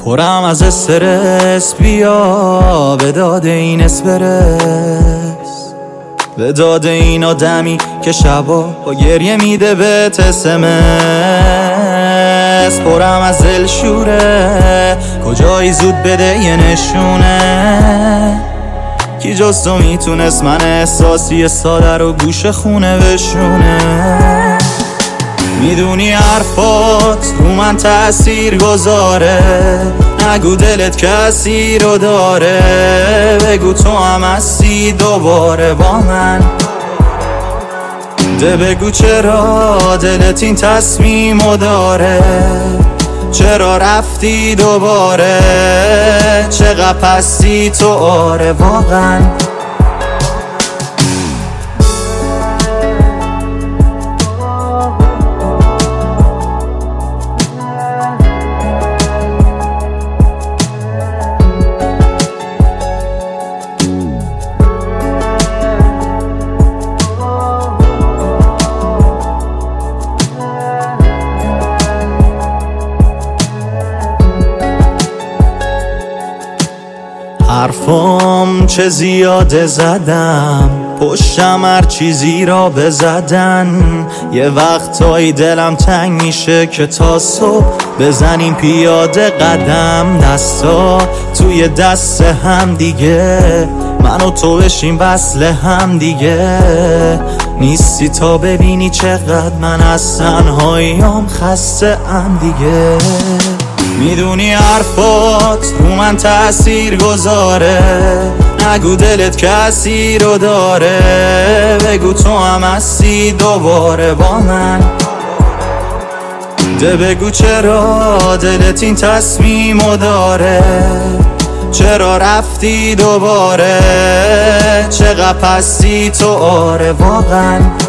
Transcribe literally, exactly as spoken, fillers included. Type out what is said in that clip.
پرم از استرس، بیا به داد این اسپرس، به داد این آدمی که شبا با گریه میده به تسمس. پرم از دلشوره، کجایی زود بده یه نشونه، کی جز تو میتونست من احساسی ساده رو گوش خونه بشونه. میدونی حرفات رو من تأثیر گذاره، نگو دلت کسی رو داره، بگو تو هم هستی دوباره با من. ده بگو چرا دلت این تصمیمو داره، چرا رفتی دوباره، چقدر پستی تو آره واقعا. حرفام چه زیاده زدم، پشتم هر چیزی را بزدن. یه وقتایی دلم تنگ میشه که تا صبح بزنیم پیاده قدم، دستا توی دست هم دیگه، من و تو بشیم وصل هم دیگه. نیستی تا ببینی چقدر من از تنهاییام خسته ام دیگه. میدونی حرفات رو من تأثیر گذاره، نگو دلت کسی رو داره، بگو تو هم هستی دوباره با من. ده بگو چرا دلت این تصمیمو داره، چرا رفتی دوباره، چقدر پستی تو آره واقعا.